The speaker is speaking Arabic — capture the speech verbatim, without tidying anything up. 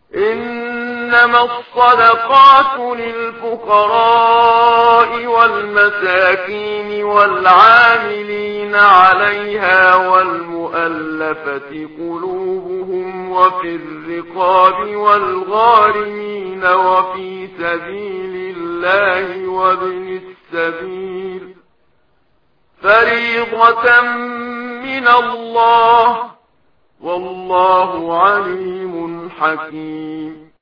إنما الصدقات للفقراء والمساكين والعاملين عليها والمؤلفة قلوبهم وفي الرقاب والغارمين وفي سبيل الله وابن السبيل فريضة من الله والله عليم حكيم.